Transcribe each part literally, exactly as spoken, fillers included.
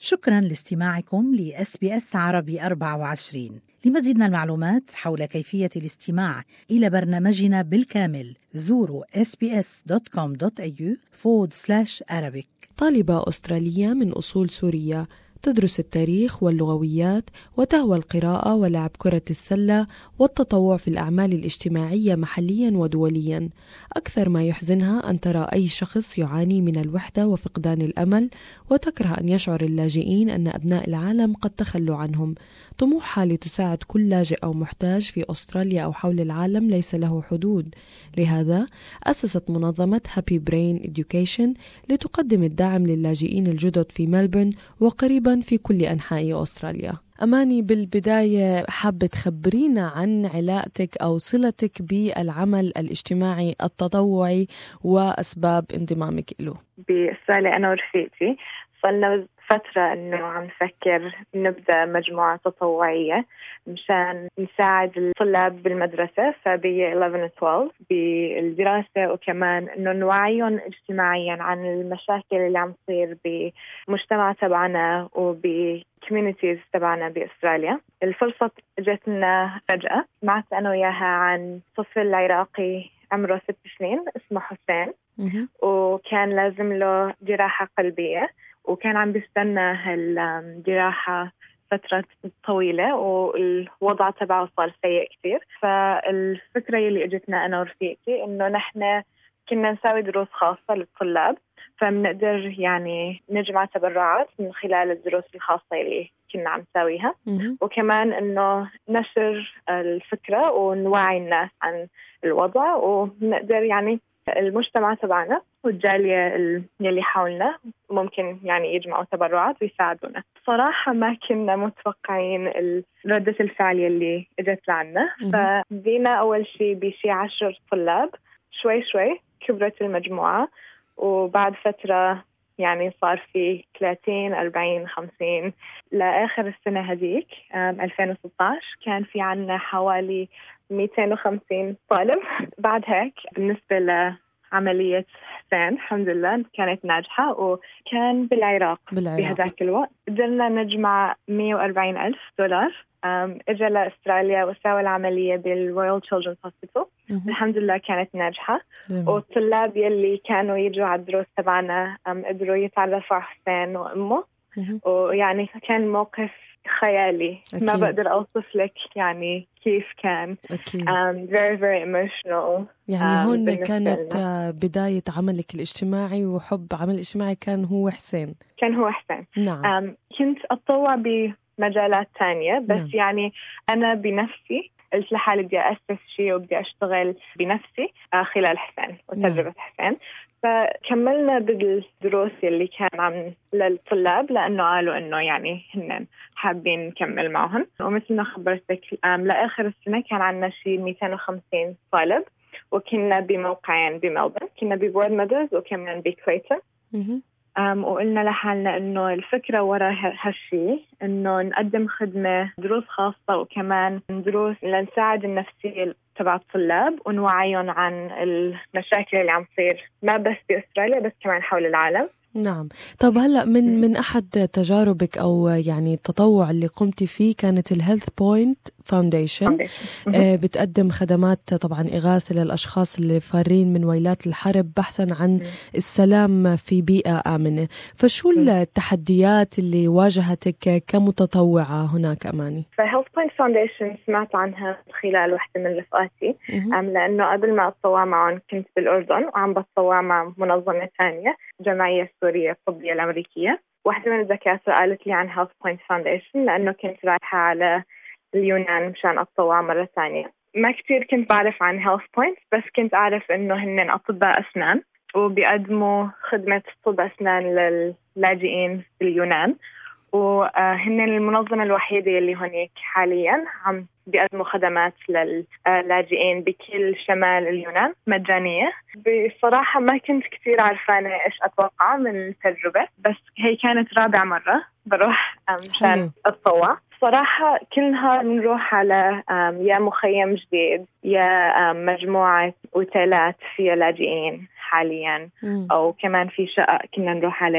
شكراً لاستماعكم ل إس بي إس عربي أربعة وعشرين. لمزيد من المعلومات حول كيفية الاستماع إلى برنامجنا بالكامل زوروا إس بي إس دوت كوم دوت إيه يو forward slash Arabic. طالبة أسترالية من أصول سورية تدرس التاريخ واللغويات وتهوى القراءة ولعب كرة السلة والتطوع في الأعمال الاجتماعية محليا ودوليا. أكثر ما يحزنها أن ترى أي شخص يعاني من الوحدة وفقدان الأمل، وتكره أن يشعر اللاجئين أن أبناء العالم قد تخلوا عنهم. طموحها لتساعد كل لاجئ أو محتاج في أستراليا أو حول العالم ليس له حدود. لهذا أسست منظمة Happy Brain Education لتقدم الدعم للاجئين الجدد في ملبورن وقريبا في كل أنحاء أستراليا. أماني، بالبداية حابة تخبرينا عن علاقتك أو صلتك بالعمل الاجتماعي التطوعي وأسباب انضمامك له. بأستراليا أنا ورفيقتي صلنا فترة إنه عم نفكر نبدأ مجموعة تطوعية مشان نساعد الطلاب بالمدرسة فبي إحدى عشر و اثناشر بالدراسة، وكمان إنه نوعيهم اجتماعيا عن المشاكل اللي عم تصير بمجتمع تبعنا وبكوميونيتيز تبعنا بأستراليا. الفرصة جتنا فجأة. سمعت أنا وياها عن طفل عراقي عمره ست سنين اسمه حسين، وكان لازم له جراحة قلبية، وكان عم بيستنى هالجراحة فترة طويلة والوضع تبعه صار سيء كثير. فالفكرة اللي اجتنا أنا ورفيقتي إنه نحن كنا نسوي دروس خاصة للطلاب، فمنقدر يعني نجمع تبرعات من خلال الدروس الخاصة اللي كنا عم نسويها، وكمان إنه نشر الفكرة ونوعي الناس عن الوضع، ونقدر يعني المجتمع تبعنا والجالية اللي حولنا ممكن يعني يجمعوا تبرعات ويساعدونا. صراحة ما كنا متوقعين ردة الفعل اللي اجت لعنا. فبدينا أول شيء بشي عشر طلاب، شوي شوي كبرت المجموعة، وبعد فترة يعني صار في ثلاثين أربعين خمسين لآخر السنة هذيك ألفين وستة عشر كان في عنا حوالي مئتين وخمسين طالب. بعد هيك بالنسبة لعملية حسين الحمد لله كانت ناجحة، وكان بالعراق, بالعراق. بهذاك الوقت قدرنا نجمع مئة وأربعين ألف دولار. اجى لأستراليا وسوى العملية بالرويال تشيلدرنز هوسبيتال. الحمد لله كانت ناجحة. جميل. والطلاب يلي كانوا يجوا على الدروس تبعنا قدروا يتعرفوا على حسين وأمه، ويعني كان موقف خيالي. أكيد. ما بقدر أوصف لك يعني كيف كان. أكيد. um, very very emotional. يعني um, هون كانت لنا. بداية عملك الاجتماعي وحب عمل الاجتماعي كان هو حسين. كان هو حسين. نعم. um, كنت أتطوع بمجالات تانية بس نعم. يعني أنا بنفسي قلت لحالي بدي أسس شيء وبدي أشتغل بنفسي خلال حسين وتجربة نعم. حسين. فكملنا بالدروس اللي كان عم للطلاب لأنه قالوا إنه يعني هن حابين نكمل معهم. ومثل ما خبرتك لآخر السنة كان عنا شيء مئتين وخمسين طالب، وكنا بموقعين بملبورن، كنا ببورد ميدوز وكمان بكريتون. Um, وقلنا لحالنا إنه الفكرة وراء هالشي إنه نقدم خدمة دروس خاصة وكمان دروس لنساعد النفسية تبع الطلاب ونوعيهم عن المشاكل اللي عم تصير ما بس بأستراليا بس كمان حول العالم. نعم. طب هلأ من من أحد تجاربك أو يعني التطوع اللي قمتي فيه كانت الهيلث بوينت فاونديشن، بتقدم خدمات طبعا إغاثة للأشخاص اللي فارين من ويلات الحرب بحثا عن السلام في بيئة آمنة. فشو التحديات اللي واجهتك كمتطوعة هناك أماني؟ فهيلث بوينت فاونديشن سمعت عنها خلال واحدة من رفقاتي، لأنه قبل ما أتطوع معهم كنت بالأردن وعم بتطوع مع منظمة ثانية جمعية سورية الطبية الأمريكية. واحدة من الدكاترة قالت لي عن هيلث بوينت فاونديشن لأنه كنت رايحة على اليونان مشان أتطوع مرة ثانية. ما كتير كنت بعرف عن هيلث بوينت، بس كنت أعرف إنه هن أطباء أسنان وبيقدموا خدمة طب أسنان للاجئين في اليونان، وهن المنظمة الوحيدة اللي هناك حاليا عم بيقدموا خدمات للاجئين بكل شمال اليونان مجانية. بصراحة ما كنت كتير عارفانة إيش أتوقع من التجربة، بس هي كانت رابع مرة بروح مشان أتطوع. صراحة كل نهار نروح على يا مخيم جديد يا مجموعة أوتيلات فيها لاجئين حاليا، أو كمان في شقق كنا نروح عليها.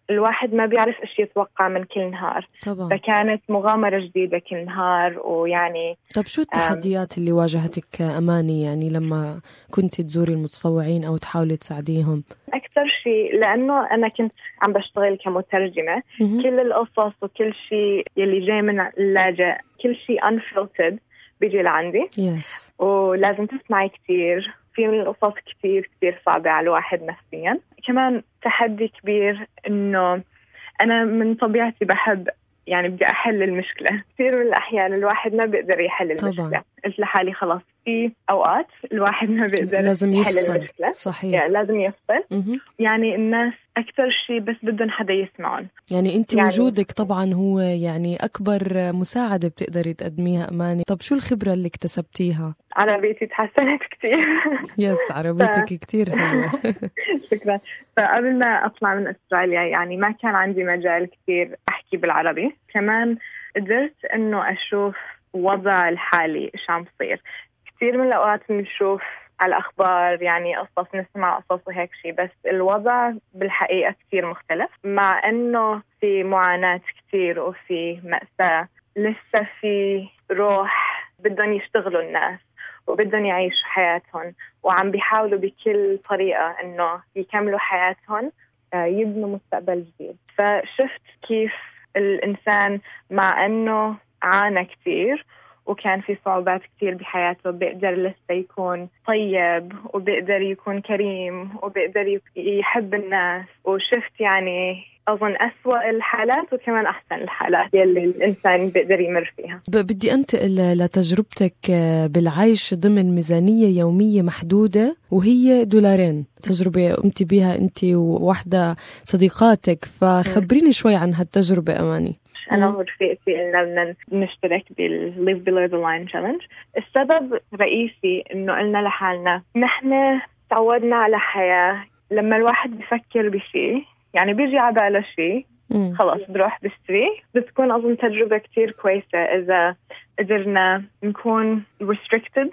الواحد ما بيعرف إيش يتوقع من كل نهار طبعا. فكانت مغامرة جديدة كل نهار. ويعني طب شو التحديات اللي واجهتك أماني يعني لما كنت تزوري المتطوعين أو تحاولي تساعديهم؟ أكثر شيء لأنه أنا كنت عم بشتغل كمترجمة، كل القصص وكل شيء يلي جاي من اللاجئ كل شيء unfiltered بيجي لعندي yes. ولازم تسمعي كتير، في من القصص كتير كتير صعبة على الواحد نفسيا. كمان تحدي كبير إنه أنا من طبيعتي بحب يعني بدي أحل المشكلة. كثير من الأحيان الواحد ما بيقدر يحل المشكلة. قلت لحالي خلاص في أوقات الواحد ما بيقدر لازم يحل يفصل. المشكلة. صحيح. يعني لازم يفصل. م-م. يعني الناس أكثر شيء بس بدهم حدا يسمعون. يعني أنت يعني وجودك طبعا هو يعني أكبر مساعدة بتقدري تقدميها أماني. طب شو الخبرة اللي اكتسبتيها؟ عربيتي تحسنت كتير. يس عربيتك ف... كتير حلوة. شكرا. فقبل ما أطلع من أستراليا يعني ما كان عندي مجال كتير أحكي بالعربي. كمان قدرت إنه أشوف وضع الحالي إيش عم صير. كتير من الأوقات بنشوف على الأخبار يعني قصص، نسمع قصص وهيك شيء، بس الوضع بالحقيقة كتير مختلف. مع إنه في معاناة كتير وفي مأساة، لسه في روح بدهم يشتغلوا الناس وبدهم يعيشوا حياتهم، وعم بيحاولوا بكل طريقة إنه يكملوا حياتهم، يبنوا مستقبل جديد. فشفت كيف الإنسان مع إنه عانى كتير وكان في صعوبات كتير بحياته بيقدر لسه يكون طيب وبيقدر يكون كريم وبيقدر يحب الناس. وشفت يعني أظن أسوأ الحالات وكمان أحسن الحالات يلي الإنسان بيقدر يمر فيها. بدي أنتقل لتجربتك بالعيش ضمن ميزانية يومية محدودة وهي دولارين، تجربة قمتي بيها أنت وواحدة صديقاتك، فخبريني شوي عن هالتجربة أماني. أنا ورفيقتي إننا بدنا نشترك بال Live Below the Line Challenge. السبب رئيسي إنه قلنا لحالنا نحن تعودنا على حياة لما الواحد بيفكر بشيء يعني بيجي على باله شيء خلاص بروح بشتري. بتكون أظن تجربة كتير كويسة إذا قدرنا نكون restricted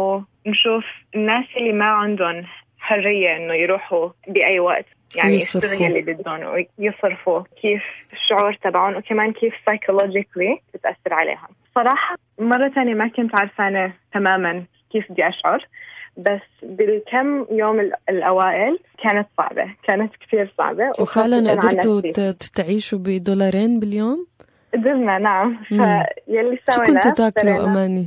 ونشوف الناس اللي ما عندهم حرية إنه يروحوا بأي وقت يعني يشتري اللي بدهم ويصرفوا، كيف الشعور تبعهم وكمان كيف psychologically تتأثر عليهم. صراحة مرة تانية ما كنت عارفانة تماما كيف بدي أشعر، بس بالكم يوم الأوائل كانت صعبة، كانت كثير صعبة. وفعلا قدرتوا تعيشوا بدولارين باليوم؟ قدرنا نعم. فيلي سوينا شو كنتوا تاكلوا أماني؟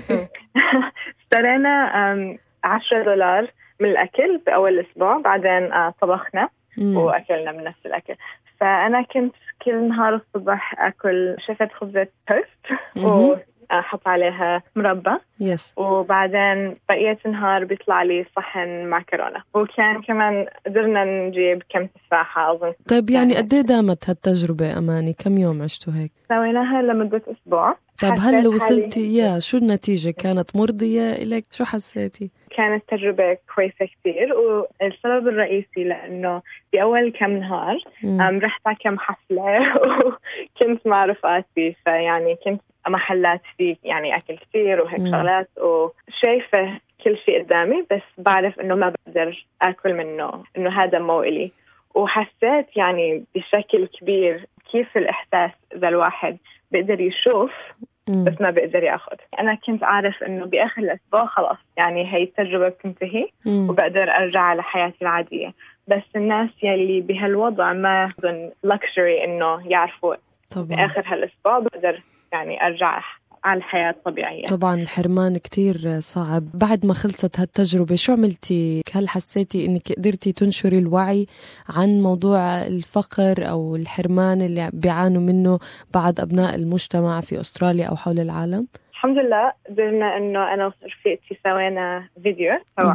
اشترينا عشرة دولار من الأكل بأول أسبوع، بعدين طبخنا مم. وأكلنا من نفس الأكل. فأنا كنت كل نهار الصبح أكل شفت خبزة توست وأحط عليها مربى yes. وبعدين بقية النهار بيطلع لي صحن معكرونة، وكان كمان قدرنا نجيب كم تفاحة أظن. طيب يعني قد ايه دامت هالتجربة أماني؟ كم يوم عشتوا هيك؟ سويناها لمدة أسبوع. طب هل وصلتي يا شو النتيجة؟ كانت مرضية إلك؟ شو حسيتي؟ كانت تجربة كويسة كتير، والسبب الرئيسي لأنه بأول كم نهار رحت على كم حفلة وكنت مع رفقاتي، فيعني كنت محلات فيه يعني أكل كتير وهيك شغلات وشايفة كل شيء قدامي، بس بعرف إنه ما بقدر أكل منه، إنه هذا مو إلي. وحسيت يعني بشكل كبير كيف الإحساس إذا الواحد بقدر يشوف بس ما بقدر ياخذ. أنا كنت عارف إنه بآخر الأسبوع خلاص يعني هاي التجربة بتنتهي وبقدر أرجع على حياتي العادية، بس الناس يلي بهالوضع ما عندهم luxury إنه يعرفوا طبعا. بآخر هالأسبوع بقدر يعني أرجع على الحياة الطبيعية. طبعا الحرمان كتير صعب. بعد ما خلصت هالتجربة شو عملتي؟ هل حسيتي إنك قدرتي تنشري الوعي عن موضوع الفقر أو الحرمان اللي بيعانوا منه بعض أبناء المجتمع في أستراليا أو حول العالم؟ الحمد لله قدرنا إنه أنا ورفيقتي سوينا فيديو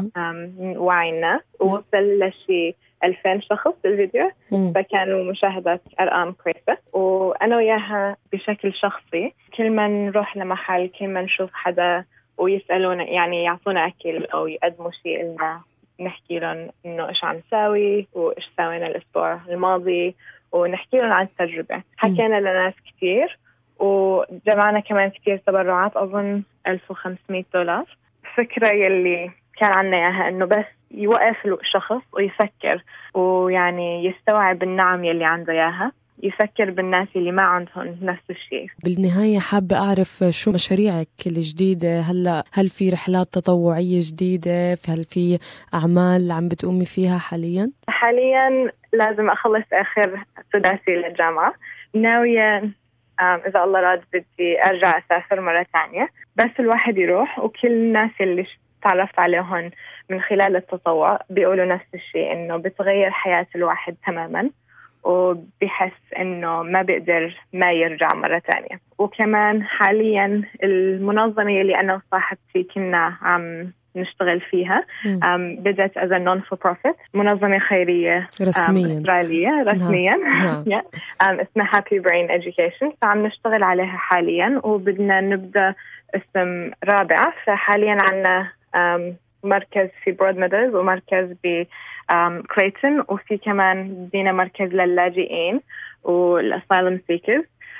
وعي الناس ووصل لشي ألفين شخص الفيديو، فكانوا مشاهدات أرقام كويسة. وأنا وياها بشكل شخصي كل ما نروح لمحل كل ما نشوف حدا ويسألونا يعني يعطونا أكل أو يقدموا شيء لنا نحكي لهم إنه إيش عم نساوي وإيش سوينا الأسبوع الماضي ونحكي لهم عن التجربة. حكينا لناس كتير وجمعنا كمان كتير تبرعات، أظن ألف وخمسمية دولار. فكرة يلي كان عنا إياها إنه بس يوقف الشخص ويفكر ويعني يستوعب النعم يلي عنده إياها، يفكر بالناس اللي ما عندهم نفس الشيء. بالنهاية حابة أعرف شو مشاريعك الجديدة هلأ، هل في رحلات تطوعية جديدة، هل في أعمال عم بتقومي فيها حاليا؟ حاليا لازم أخلص آخر سداسي للجامعة، ناوية إذا الله راد بدي أرجع أسافر مرة تانية، بس الواحد يروح وكل الناس اللي تعرفت عليهم من خلال التطوع بيقولوا نفس الشيء، إنه بتغير حياة الواحد تماماً وبيحس إنه ما بيقدر ما يرجع مرة تانية. وكمان حالياً المنظمة اللي أنا وصاحبتي كنا عم نشتغل فيها بدأت as a non-for-profit، منظمة خيرية رسمياً إسرائيلية رسمياً اسمها Happy Brain Education، فعم نشتغل عليها حالياً وبدنا نبدأ اسم رابع. فحالياً عنا مركز في برود ميدوز ومركز ب كليتون، وفي كمان بدينا مركز للاجئين والأسايلم سيكرز،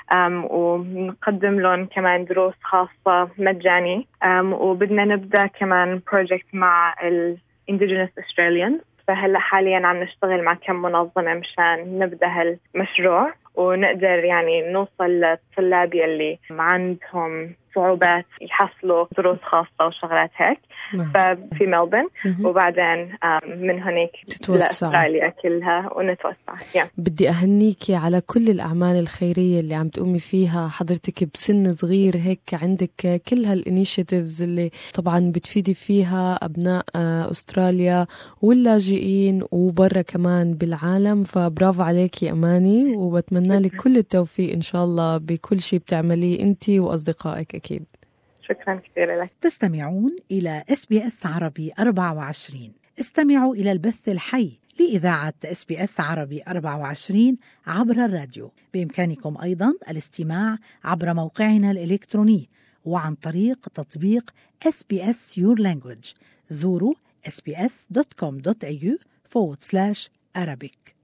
ونقدم لهم كمان دروس خاصة مجاني، وبدنا نبدأ كمان بروجكت مع ال Indigenous Australians. فهلا حاليا عم نشتغل مع كم منظمة مشان نبدأ هالمشروع ونقدر يعني نوصل للطلاب يلي عندهم صعوبات يحصلوا دروس خاصة وشغلات هيك ففي ملبورن، وبعدين من هناك لأستراليا كلها ونتوسع. yeah. بدي أهنيكي على كل الأعمال الخيرية اللي عم تقومي فيها حضرتك بسن صغير هيك، عندك كل هالإنيشيتيفز اللي طبعا بتفيدي فيها أبناء أستراليا واللاجئين وبرا كمان بالعالم، فبرافو عليكي أماني، وبتمنى لك كل التوفيق إن شاء الله بكل شيء بتعمليه أنتي وأصدقائك أكيد. شكرا كثير لك. تستمعون إلى إس بي إس عربي أربعة وعشرين. استمعوا إلى البث الحي لإذاعة إس بي إس عربي أربعة وعشرين عبر الراديو. بإمكانكم أيضا الاستماع عبر موقعنا الإلكتروني وعن طريق تطبيق إس بي إس Your Language. زوروا إس بي إس دوت كوم دوت إيه يو forward slash Arabic.